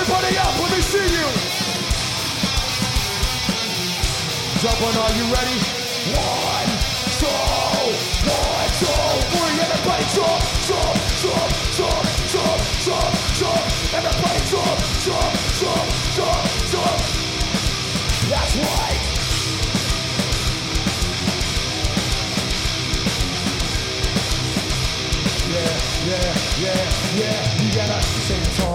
Everybody up, let me see you. Jump on, are you ready? 1, 2, 1, 2, 3. Everybody jump, jump, jump, jump, jump, jump, jump. Everybody jump, jump, jump, jump, jump. That's right. Yeah, yeah, yeah, yeah. You gotta sing a song.